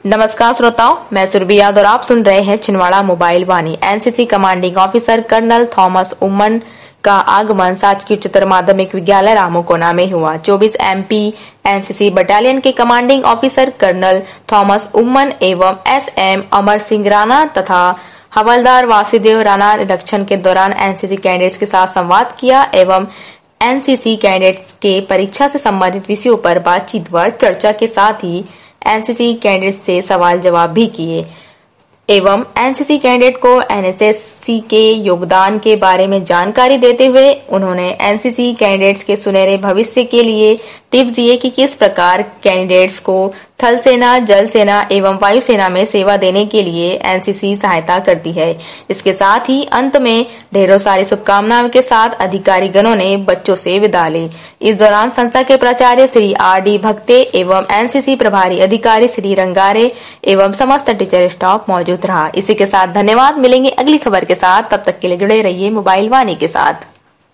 नमस्कार श्रोताओं, मैं सुरभि यादव और आप सुन रहे हैं Chhindwara mobile Vani. NCC commanding officer colonel Thomas Oommen का आगमन शासकीय उच्चतर माध्यमिक विद्यालय रामोकोना में हुआ। 24 MP एनसीसी बटालियन के commanding officer colonel Thomas Oommen एवं SM अमर सिंह राणा तथा हवलदार वासुदेव राणा निरीक्षण के दौरान एनसीसी कैडेट्स के साथ संवाद किया एवं एनसीसी कैडेट्स के परीक्षा से संबंधित विषयों पर बातचीत व चर्चा के साथ ही एनसीसी कैडेट से सवाल जवाब भी किए एवं एनसीसी कैडेट को एनएसएस के योगदान के बारे में जानकारी देते हुए उन्होंने एनसीसी कैडेट्स के सुनहरे भविष्य के लिए टिप्स दिए कि किस प्रकार कैडेट्स को थल सेना, जल सेना एवं वायु सेना में सेवा देने के लिए एनसीसी सहायता करती है। इसके साथ ही अंत में ढेरों सारी शुभकामनाओं के साथ अधिकारी गणों ने बच्चों से विदा ली। इस दौरान संस्था के प्राचार्य श्री RD भक्ते एवं एनसीसी प्रभारी अधिकारी श्री रंगारे एवं समस्त टीचर स्टाफ मौजूद रहा। इसी के साथ धन्यवाद। मिलेंगे अगली खबर के साथ, तब तक के लिए जुड़े रहिए मोबाइल वाणी के साथ।